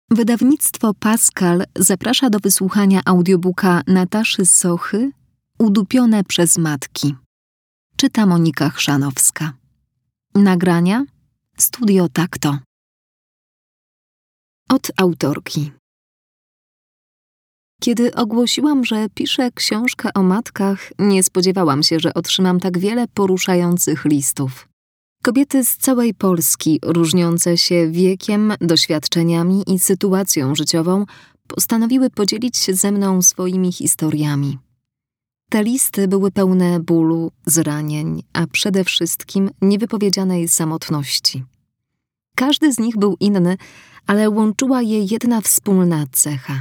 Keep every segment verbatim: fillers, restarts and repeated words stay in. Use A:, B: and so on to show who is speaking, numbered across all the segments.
A: Wydawnictwo Pascal zaprasza do wysłuchania audiobooka Nataszy Sochy Udupione przez matki. Czyta Monika Chrzanowska. Nagrania Studio Takto. Od autorki. Kiedy ogłosiłam, że piszę książkę o matkach, nie spodziewałam się, że otrzymam tak wiele poruszających listów. Kobiety z całej Polski, różniące się wiekiem, doświadczeniami i sytuacją życiową, postanowiły podzielić się ze mną swoimi historiami. Te listy były pełne bólu, zranień, a przede wszystkim niewypowiedzianej samotności. Każdy z nich był inny, ale łączyła je jedna wspólna cecha.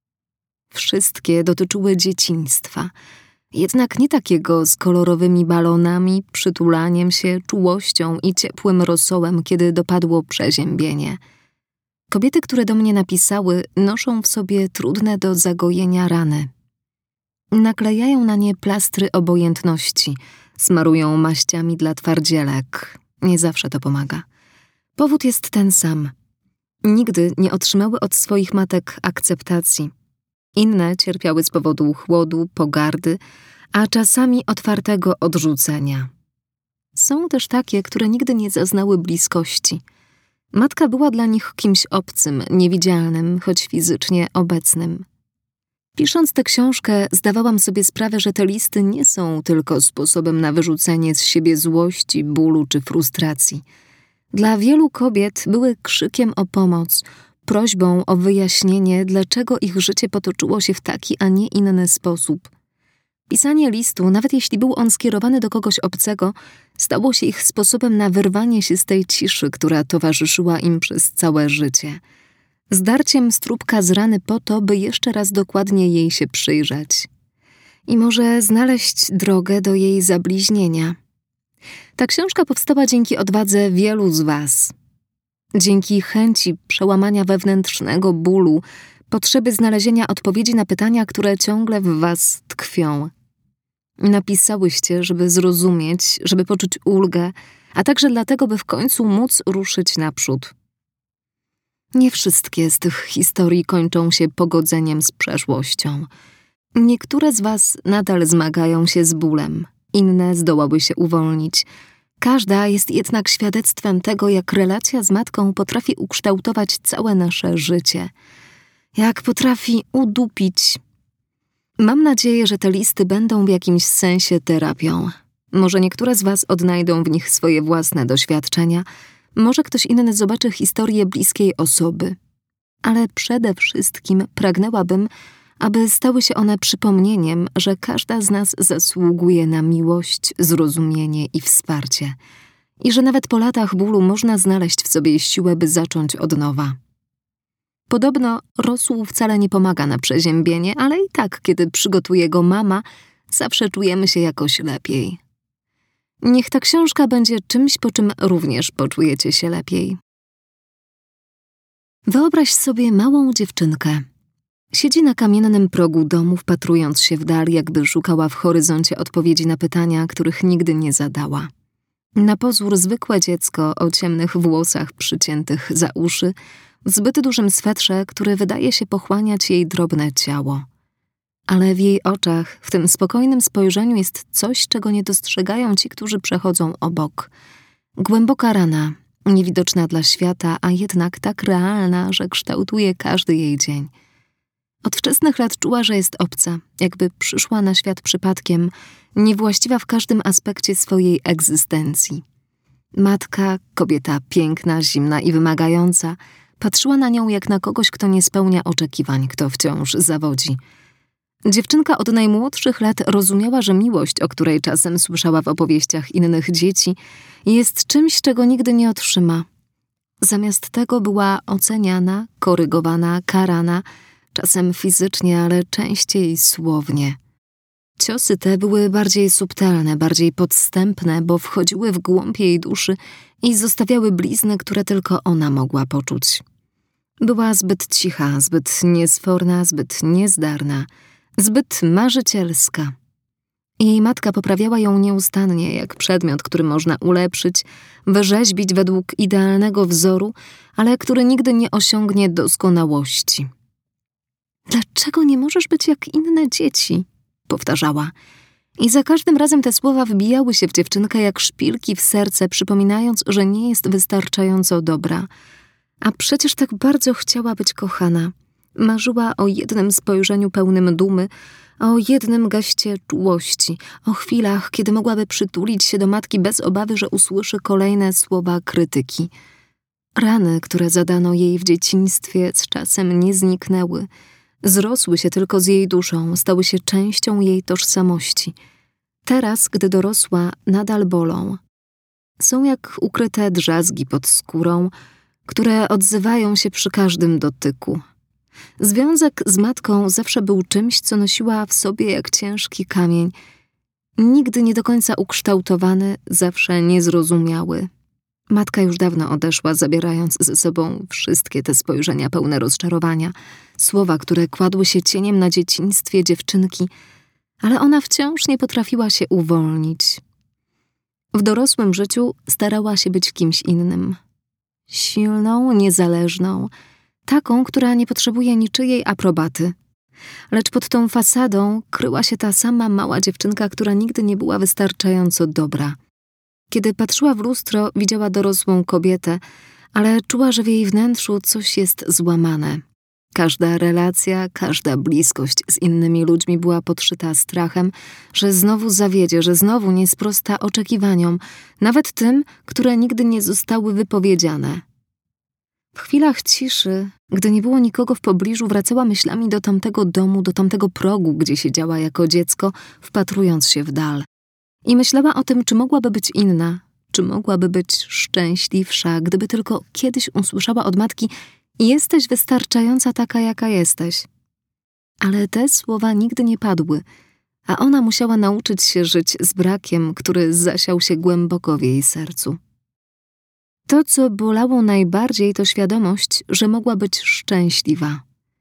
A: Wszystkie dotyczyły dzieciństwa, jednak nie takiego z kolorowymi balonami, przytulaniem się, czułością i ciepłym rosołem, kiedy dopadło przeziębienie. Kobiety, które do mnie napisały, noszą w sobie trudne do zagojenia rany. Naklejają na nie plastry obojętności, smarują maściami dla twardzielek. Nie zawsze to pomaga. Powód jest ten sam. Nigdy nie otrzymały od swoich matek akceptacji. Inne cierpiały z powodu chłodu, pogardy, a czasami otwartego odrzucenia. Są też takie, które nigdy nie zaznały bliskości. Matka była dla nich kimś obcym, niewidzialnym, choć fizycznie obecnym. Pisząc tę książkę, zdawałam sobie sprawę, że te listy nie są tylko sposobem na wyrzucenie z siebie złości, bólu czy frustracji. Dla wielu kobiet były krzykiem o pomoc, prośbą o wyjaśnienie, dlaczego ich życie potoczyło się w taki, a nie inny sposób. Pisanie listu, nawet jeśli był on skierowany do kogoś obcego, stało się ich sposobem na wyrwanie się z tej ciszy, która towarzyszyła im przez całe życie. Zdarciem stróbka z rany po to, by jeszcze raz dokładnie jej się przyjrzeć. I może znaleźć drogę do jej zabliźnienia. Ta książka powstała dzięki odwadze wielu z was. Dzięki chęci przełamania wewnętrznego bólu, potrzeby znalezienia odpowiedzi na pytania, które ciągle w was tkwią. Napisałyście, żeby zrozumieć, żeby poczuć ulgę, a także dlatego, by w końcu móc ruszyć naprzód. Nie wszystkie z tych historii kończą się pogodzeniem z przeszłością. Niektóre z was nadal zmagają się z bólem, inne zdołały się uwolnić. Każda jest jednak świadectwem tego, jak relacja z matką potrafi ukształtować całe nasze życie. Jak potrafi udupić. Mam nadzieję, że te listy będą w jakimś sensie terapią. Może niektóre z was odnajdą w nich swoje własne doświadczenia, może ktoś inny zobaczy historię bliskiej osoby. Ale przede wszystkim pragnęłabym, aby stały się one przypomnieniem, że każda z nas zasługuje na miłość, zrozumienie i wsparcie. I że nawet po latach bólu można znaleźć w sobie siłę, by zacząć od nowa. Podobno rosół wcale nie pomaga na przeziębienie, ale i tak, kiedy przygotuje go mama, zawsze czujemy się jakoś lepiej. Niech ta książka będzie czymś, po czym również poczujecie się lepiej. Wyobraź sobie małą dziewczynkę. Siedzi na kamiennym progu domu, wpatrując się w dal, jakby szukała w horyzoncie odpowiedzi na pytania, których nigdy nie zadała. Na pozór zwykłe dziecko o ciemnych włosach przyciętych za uszy, w zbyt dużym swetrze, który wydaje się pochłaniać jej drobne ciało. Ale w jej oczach, w tym spokojnym spojrzeniu jest coś, czego nie dostrzegają ci, którzy przechodzą obok. Głęboka rana, niewidoczna dla świata, a jednak tak realna, że kształtuje każdy jej dzień. Od wczesnych lat czuła, że jest obca, jakby przyszła na świat przypadkiem, niewłaściwa w każdym aspekcie swojej egzystencji. Matka, kobieta piękna, zimna i wymagająca, patrzyła na nią jak na kogoś, kto nie spełnia oczekiwań, kto wciąż zawodzi. Dziewczynka od najmłodszych lat rozumiała, że miłość, o której czasem słyszała w opowieściach innych dzieci, jest czymś, czego nigdy nie otrzyma. Zamiast tego była oceniana, korygowana, karana, czasem fizycznie, ale częściej słownie. Ciosy te były bardziej subtelne, bardziej podstępne, bo wchodziły w głąb jej duszy i zostawiały blizny, które tylko ona mogła poczuć. Była zbyt cicha, zbyt niesforna, zbyt niezdarna, zbyt marzycielska. Jej matka poprawiała ją nieustannie, jak przedmiot, który można ulepszyć, wyrzeźbić według idealnego wzoru, ale który nigdy nie osiągnie doskonałości. Dlaczego nie możesz być jak inne dzieci? Powtarzała. I za każdym razem te słowa wbijały się w dziewczynkę jak szpilki w serce, przypominając, że nie jest wystarczająco dobra. A przecież tak bardzo chciała być kochana. Marzyła o jednym spojrzeniu pełnym dumy, o jednym geście czułości, o chwilach, kiedy mogłaby przytulić się do matki bez obawy, że usłyszy kolejne słowa krytyki. Rany, które zadano jej w dzieciństwie, z czasem nie zniknęły. Zrosły się tylko z jej duszą, stały się częścią jej tożsamości. Teraz, gdy dorosła, nadal bolą. Są jak ukryte drzazgi pod skórą, które odzywają się przy każdym dotyku. Związek z matką zawsze był czymś, co nosiła w sobie jak ciężki kamień. Nigdy nie do końca ukształtowany, zawsze niezrozumiały. Matka już dawno odeszła, zabierając ze sobą wszystkie te spojrzenia pełne rozczarowania, słowa, które kładły się cieniem na dzieciństwie dziewczynki, ale ona wciąż nie potrafiła się uwolnić. W dorosłym życiu starała się być kimś innym. Silną, niezależną, taką, która nie potrzebuje niczyjej aprobaty. Lecz pod tą fasadą kryła się ta sama mała dziewczynka, która nigdy nie była wystarczająco dobra. Kiedy patrzyła w lustro, widziała dorosłą kobietę, ale czuła, że w jej wnętrzu coś jest złamane. Każda relacja, każda bliskość z innymi ludźmi była podszyta strachem, że znowu zawiedzie, że znowu nie sprosta oczekiwaniom, nawet tym, które nigdy nie zostały wypowiedziane. W chwilach ciszy, gdy nie było nikogo w pobliżu, wracała myślami do tamtego domu, do tamtego progu, gdzie siedziała jako dziecko, wpatrując się w dal. I myślała o tym, czy mogłaby być inna, czy mogłaby być szczęśliwsza, gdyby tylko kiedyś usłyszała od matki: jesteś wystarczająca taka, jaka jesteś. Ale te słowa nigdy nie padły, a ona musiała nauczyć się żyć z brakiem, który zasiał się głęboko w jej sercu. To, co bolało najbardziej, to świadomość, że mogła być szczęśliwa.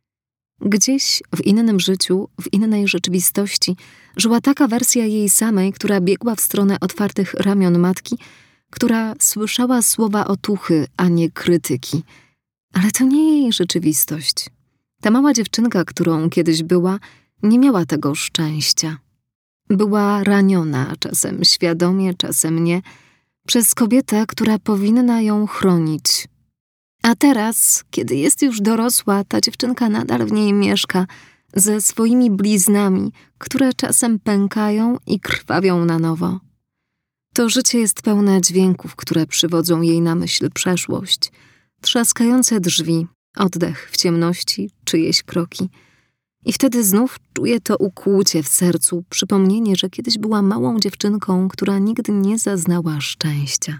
A: Gdzieś w innym życiu, w innej rzeczywistości żyła taka wersja jej samej, która biegła w stronę otwartych ramion matki, która słyszała słowa otuchy, a nie krytyki. Ale to nie jej rzeczywistość. Ta mała dziewczynka, którą kiedyś była, nie miała tego szczęścia. Była raniona, czasem świadomie, czasem nie, przez kobietę, która powinna ją chronić. A teraz, kiedy jest już dorosła, ta dziewczynka nadal w niej mieszka, ze swoimi bliznami, które czasem pękają i krwawią na nowo. To życie jest pełne dźwięków, które przywodzą jej na myśl przeszłość. Trzaskające drzwi, oddech w ciemności, czyjeś kroki. I wtedy znów czuje to ukłucie w sercu, przypomnienie, że kiedyś była małą dziewczynką, która nigdy nie zaznała szczęścia.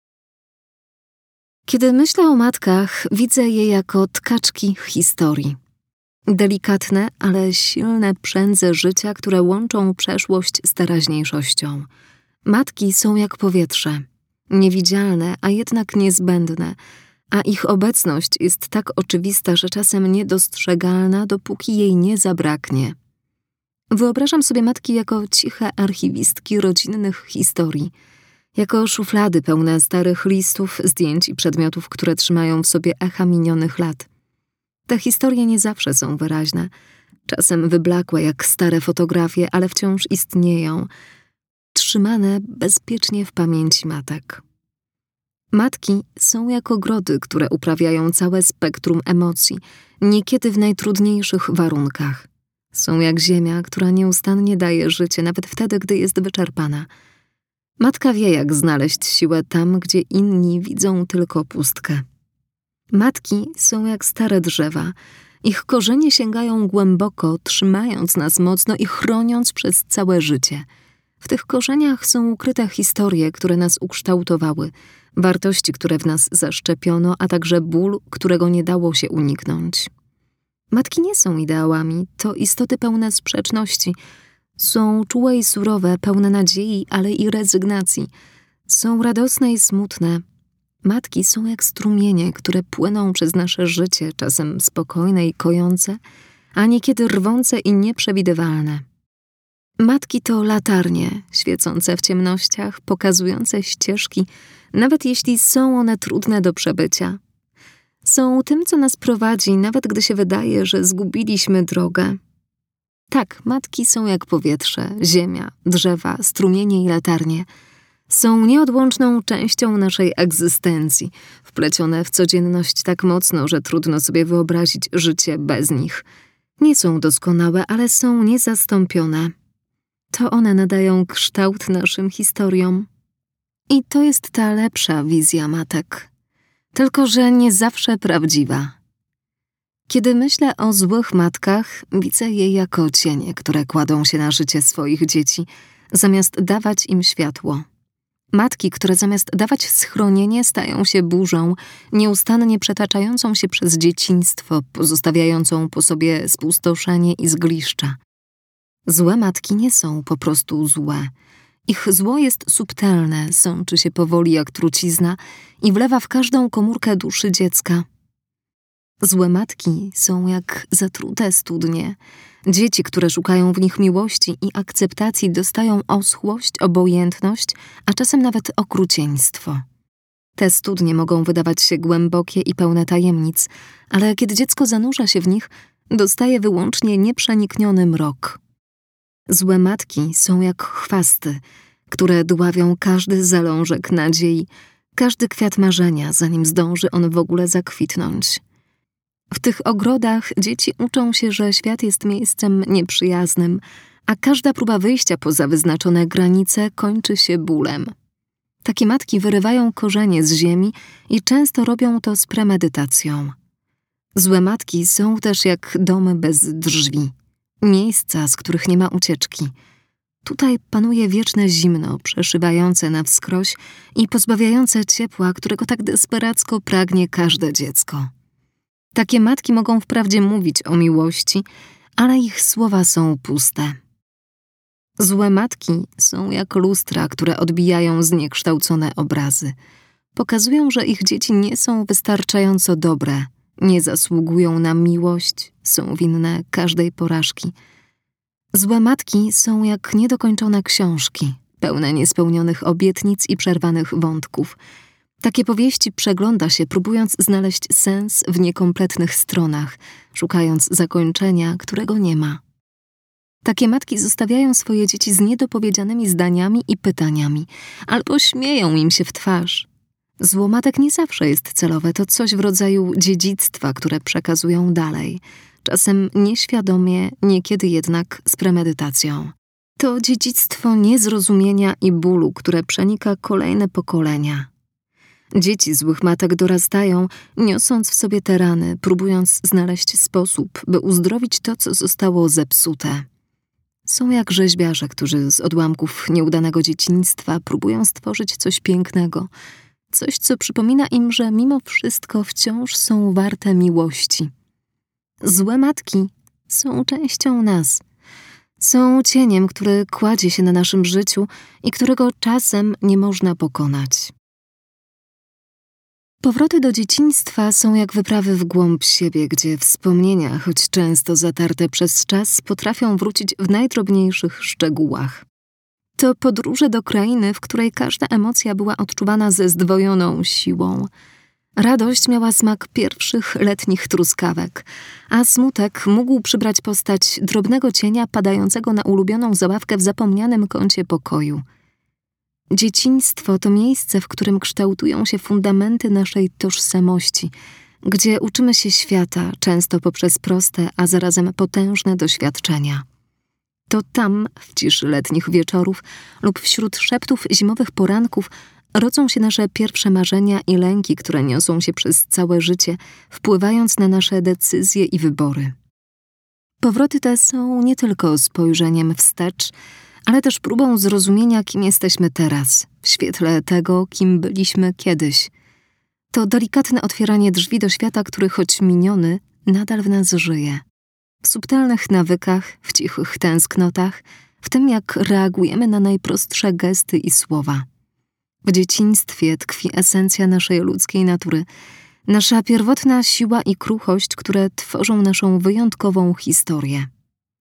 A: Kiedy myślę o matkach, widzę je jako tkaczki historii. Delikatne, ale silne przędze życia, które łączą przeszłość z teraźniejszością. Matki są jak powietrze, niewidzialne, a jednak niezbędne, a ich obecność jest tak oczywista, że czasem niedostrzegalna, dopóki jej nie zabraknie. Wyobrażam sobie matki jako ciche archiwistki rodzinnych historii, jako szuflady pełne starych listów, zdjęć i przedmiotów, które trzymają w sobie echa minionych lat. Te historie nie zawsze są wyraźne, czasem wyblakłe jak stare fotografie, ale wciąż istnieją, trzymane bezpiecznie w pamięci matek. Matki są jak ogrody, które uprawiają całe spektrum emocji, niekiedy w najtrudniejszych warunkach. Są jak ziemia, która nieustannie daje życie, nawet wtedy, gdy jest wyczerpana. Matka wie, jak znaleźć siłę tam, gdzie inni widzą tylko pustkę. Matki są jak stare drzewa. Ich korzenie sięgają głęboko, trzymając nas mocno i chroniąc przez całe życie. W tych korzeniach są ukryte historie, które nas ukształtowały, wartości, które w nas zaszczepiono, a także ból, którego nie dało się uniknąć. Matki nie są ideałami, to istoty pełne sprzeczności. Są czułe i surowe, pełne nadziei, ale i rezygnacji. Są radosne i smutne. Matki są jak strumienie, które płyną przez nasze życie, czasem spokojne i kojące, a niekiedy rwące i nieprzewidywalne. Matki to latarnie, świecące w ciemnościach, pokazujące ścieżki, nawet jeśli są one trudne do przebycia. Są tym, co nas prowadzi, nawet gdy się wydaje, że zgubiliśmy drogę. Tak, matki są jak powietrze, ziemia, drzewa, strumienie i latarnie. Są nieodłączną częścią naszej egzystencji, wplecione w codzienność tak mocno, że trudno sobie wyobrazić życie bez nich. Nie są doskonałe, ale są niezastąpione. To one nadają kształt naszym historiom. I to jest ta lepsza wizja matek. Tylko że nie zawsze prawdziwa. Kiedy myślę o złych matkach, widzę je jako cienie, które kładą się na życie swoich dzieci, zamiast dawać im światło. Matki, które zamiast dawać schronienie, stają się burzą, nieustannie przetaczającą się przez dzieciństwo, pozostawiającą po sobie spustoszenie i zgliszcza. Złe matki nie są po prostu złe. Ich zło jest subtelne, sączy się powoli jak trucizna i wlewa w każdą komórkę duszy dziecka. Złe matki są jak zatrute studnie. Dzieci, które szukają w nich miłości i akceptacji, dostają oschłość, obojętność, a czasem nawet okrucieństwo. Te studnie mogą wydawać się głębokie i pełne tajemnic, ale kiedy dziecko zanurza się w nich, dostaje wyłącznie nieprzenikniony mrok. Złe matki są jak chwasty, które dławią każdy zalążek nadziei, każdy kwiat marzenia, zanim zdąży on w ogóle zakwitnąć. W tych ogrodach dzieci uczą się, że świat jest miejscem nieprzyjaznym, a każda próba wyjścia poza wyznaczone granice kończy się bólem. Takie matki wyrywają korzenie z ziemi i często robią to z premedytacją. Złe matki są też jak domy bez drzwi, miejsca, z których nie ma ucieczki. Tutaj panuje wieczne zimno, przeszywające na wskroś i pozbawiające ciepła, którego tak desperacko pragnie każde dziecko. Takie matki mogą wprawdzie mówić o miłości, ale ich słowa są puste. Złe matki są jak lustra, które odbijają zniekształcone obrazy. Pokazują, że ich dzieci nie są wystarczająco dobre, nie zasługują na miłość, są winne każdej porażki. Złe matki są jak niedokończone książki, pełne niespełnionych obietnic i przerwanych wątków. Takie powieści przegląda się, próbując znaleźć sens w niekompletnych stronach, szukając zakończenia, którego nie ma. Takie matki zostawiają swoje dzieci z niedopowiedzianymi zdaniami i pytaniami, albo śmieją im się w twarz. Zło matek nie zawsze jest celowe, to coś w rodzaju dziedzictwa, które przekazują dalej, czasem nieświadomie, niekiedy jednak z premedytacją. To dziedzictwo niezrozumienia i bólu, które przenika kolejne pokolenia. Dzieci złych matek dorastają, niosąc w sobie te rany, próbując znaleźć sposób, by uzdrowić to, co zostało zepsute. Są jak rzeźbiarze, którzy z odłamków nieudanego dzieciństwa próbują stworzyć coś pięknego, coś, co przypomina im, że mimo wszystko wciąż są warte miłości. Złe matki są częścią nas. Są cieniem, który kładzie się na naszym życiu i którego czasem nie można pokonać. Powroty do dzieciństwa są jak wyprawy w głąb siebie, gdzie wspomnienia, choć często zatarte przez czas, potrafią wrócić w najdrobniejszych szczegółach. To podróże do krainy, w której każda emocja była odczuwana ze zdwojoną siłą. Radość miała smak pierwszych letnich truskawek, a smutek mógł przybrać postać drobnego cienia padającego na ulubioną zabawkę w zapomnianym kącie pokoju. Dzieciństwo to miejsce, w którym kształtują się fundamenty naszej tożsamości, gdzie uczymy się świata, często poprzez proste, a zarazem potężne doświadczenia. To tam, w ciszy letnich wieczorów lub wśród szeptów zimowych poranków, rodzą się nasze pierwsze marzenia i lęki, które niosą się przez całe życie, wpływając na nasze decyzje i wybory. Powroty te są nie tylko spojrzeniem wstecz, ale też próbą zrozumienia, kim jesteśmy teraz, w świetle tego, kim byliśmy kiedyś. To delikatne otwieranie drzwi do świata, który choć miniony, nadal w nas żyje. W subtelnych nawykach, w cichych tęsknotach, w tym jak reagujemy na najprostsze gesty i słowa. W dzieciństwie tkwi esencja naszej ludzkiej natury, nasza pierwotna siła i kruchość, które tworzą naszą wyjątkową historię.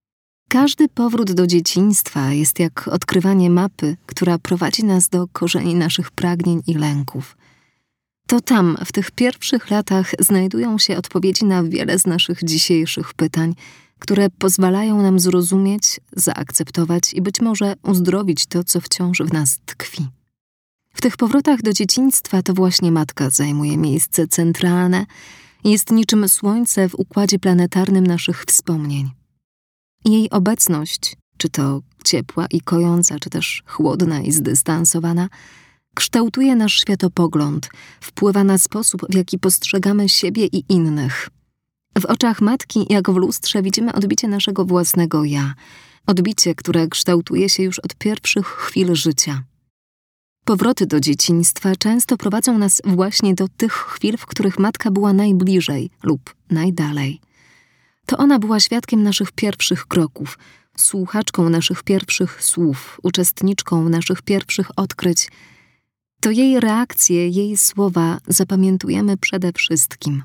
A: Każdy powrót do dzieciństwa jest jak odkrywanie mapy, która prowadzi nas do korzeni naszych pragnień i lęków. To tam, w tych pierwszych latach, znajdują się odpowiedzi na wiele z naszych dzisiejszych pytań, które pozwalają nam zrozumieć, zaakceptować i być może uzdrowić to, co wciąż w nas tkwi. W tych powrotach do dzieciństwa to właśnie matka zajmuje miejsce centralne i jest niczym słońce w układzie planetarnym naszych wspomnień. Jej obecność, czy to ciepła i kojąca, czy też chłodna i zdystansowana, kształtuje nasz światopogląd, wpływa na sposób, w jaki postrzegamy siebie i innych. W oczach matki, jak w lustrze, widzimy odbicie naszego własnego ja, odbicie, które kształtuje się już od pierwszych chwil życia. Powroty do dzieciństwa często prowadzą nas właśnie do tych chwil, w których matka była najbliżej lub najdalej. To ona była świadkiem naszych pierwszych kroków, słuchaczką naszych pierwszych słów, uczestniczką naszych pierwszych odkryć. To jej reakcje, jej słowa zapamiętujemy przede wszystkim.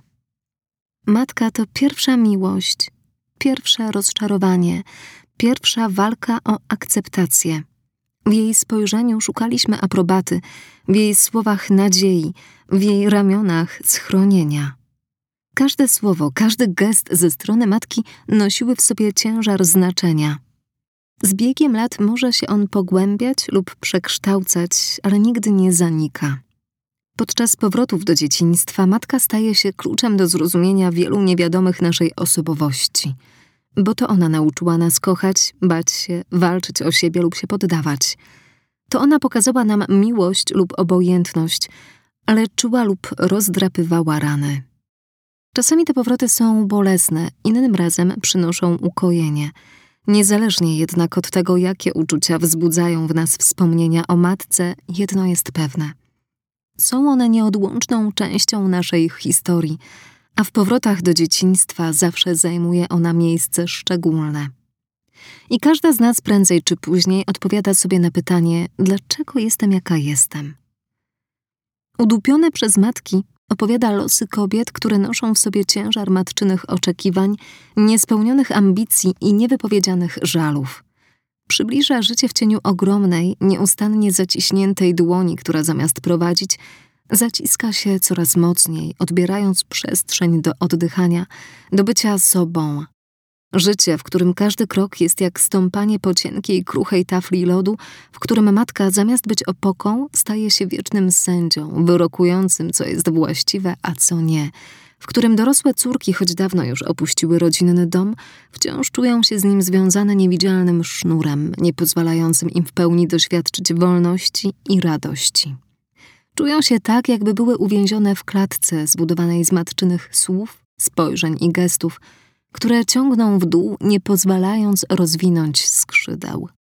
A: Matka to pierwsza miłość, pierwsze rozczarowanie, pierwsza walka o akceptację. W jej spojrzeniu szukaliśmy aprobaty, w jej słowach nadziei, w jej ramionach schronienia. Każde słowo, każdy gest ze strony matki nosiły w sobie ciężar znaczenia. Z biegiem lat może się on pogłębiać lub przekształcać, ale nigdy nie zanika. Podczas powrotów do dzieciństwa matka staje się kluczem do zrozumienia wielu niewiadomych naszej osobowości, bo to ona nauczyła nas kochać, bać się, walczyć o siebie lub się poddawać. To ona pokazała nam miłość lub obojętność, ale czuła lub rozdrapywała rany. Czasami te powroty są bolesne, innym razem przynoszą ukojenie. Niezależnie jednak od tego, jakie uczucia wzbudzają w nas wspomnienia o matce, jedno jest pewne. Są one nieodłączną częścią naszej historii, a w powrotach do dzieciństwa zawsze zajmuje ona miejsce szczególne. I każda z nas prędzej czy później odpowiada sobie na pytanie, dlaczego jestem jaka jestem. Udupione przez matki opowiada losy kobiet, które noszą w sobie ciężar matczynych oczekiwań, niespełnionych ambicji i niewypowiedzianych żalów. Przybliża życie w cieniu ogromnej, nieustannie zaciśniętej dłoni, która zamiast prowadzić, zaciska się coraz mocniej, odbierając przestrzeń do oddychania, do bycia sobą. Życie, w którym każdy krok jest jak stąpanie po cienkiej, kruchej tafli lodu, w którym matka zamiast być opoką, staje się wiecznym sędzią, wyrokującym, co jest właściwe, a co nie, w którym dorosłe córki, choć dawno już opuściły rodzinny dom, wciąż czują się z nim związane niewidzialnym sznurem, nie pozwalającym im w pełni doświadczyć wolności i radości. Czują się tak, jakby były uwięzione w klatce zbudowanej z matczynych słów, spojrzeń i gestów, które ciągną w dół, nie pozwalając rozwinąć skrzydeł.